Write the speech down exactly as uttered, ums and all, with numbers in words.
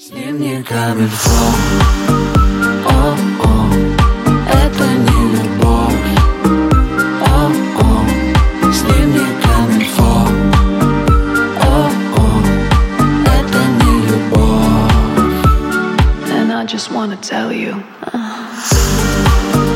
С ним не камильфо. О-о, это не любовь. О-о, с ним не камильфо. О-о, это не любовь. And I just wanna tell you uh.